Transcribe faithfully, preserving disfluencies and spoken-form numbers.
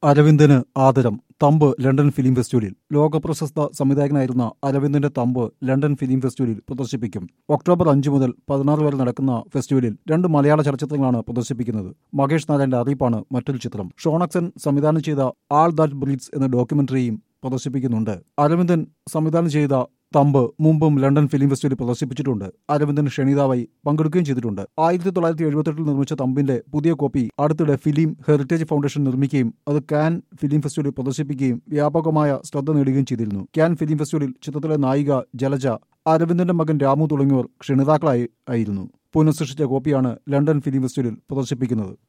അരവിന്ദന് ആദരം. Thumb London film ഫെസ്റ്റിവലിൽ. ലോകപ്രശസ്ത സംവിധായകനായിരുന്ന അരവിന്ദന്റെ തമ്പ് ലണ്ടൻ ഫിലിം ഫെസ്റ്റിവലിൽ പ്രദർശിപ്പിക്കും. ഒക്ടോബർ അഞ്ച് മുതൽ പതിനാറ് വരെ നടക്കുന്ന ഫെസ്റ്റിവലിൽ രണ്ട് മലയാള ചലച്ചിത്രങ്ങളാണ് പ്രദർശിപ്പിക്കുന്നത്. മഹേഷ് നാരായണന്റെ അറിയിപ്പാണ് മറ്റൊരു ചിത്രം. ഷോണക്സൻ സംവിധാനം ചെയ്ത ആൾ ദാറ്റ് ബ്രീത്സ് എന്ന ഡോക്യുമെന്ററിയും പ്രദർശിപ്പിക്കുന്നുണ്ട്. അരവിന്ദൻ സംവിധാനം ചെയ്ത തമ്പ് മുമ്പും ലണ്ടൻ ഫിലിം ഫെസ്റ്റിവലിൽ പ്രദർശിപ്പിച്ചിട്ടുണ്ട്. അരവിന്ദൻ ക്ഷണിതാവായി പങ്കെടുക്കുകയും ചെയ്തിട്ടുണ്ട്. ആയിരത്തി തൊള്ളായിരത്തി എഴുപത്തെട്ടിൽ നിർമ്മിച്ച തമ്പിന്റെ പുതിയ കോപ്പി അടുത്തിടെ ഫിലിം ഹെറിറ്റേജ് ഫൗണ്ടേഷൻ നിർമ്മിക്കുകയും അത് കാൻ ഫിലിം ഫെസ്റ്റിവലിൽ പ്രദർശിപ്പിക്കുകയും വ്യാപകമായ ശ്രദ്ധ നേടുകയും ചെയ്തിരുന്നു. കാൻ ഫിലിം ഫെസ്റ്റിവലിൽ ചിത്രത്തിലെ നായിക ജലജ, അരവിന്ദന്റെ മകൻ രാമു തുടങ്ങിയവർ ക്ഷണിതാക്കളായി ആയിരുന്നു. പുനഃസൃഷ്ടിച്ച കോപ്പിയാണ് ലണ്ടൻ ഫിലിം ഫെസ്റ്റിവലിൽ പ്രദർശിപ്പിക്കുന്നത്.